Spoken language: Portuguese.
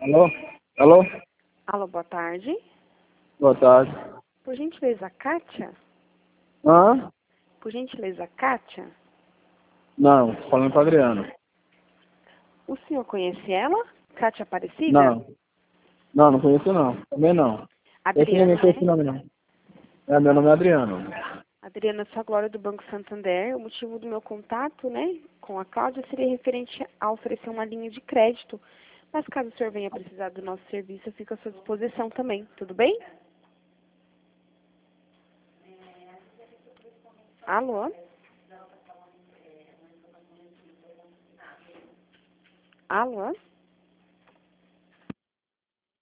Alô? Alô? Alô, boa tarde. Boa tarde. Por gentileza, Kátia? Hã? Por gentileza, Kátia? Não, tô falando com a Adriana. O senhor conhece ela? Kátia Aparecida? Não. Não, não conheço não. Também não. Esse Adriana, ninguém conhece né? o nome não. É, meu nome é Adriano. Adriana, sou a Glória do Banco Santander. O motivo do meu contato, né, com a Cláudia seria referente a oferecer uma linha de crédito. Mas caso o senhor venha precisar do nosso serviço, eu fico à sua disposição também. Tudo bem? Alô? Alô?